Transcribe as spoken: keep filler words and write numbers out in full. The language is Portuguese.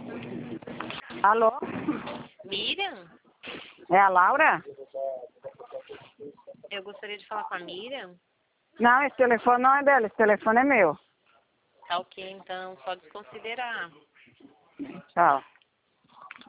Alô? Miriam? É a Laura? Eu gostaria de falar com a Miriam. Não, esse telefone não é dela, esse telefone é meu. Tá ok, então, só desconsiderar. Tchau.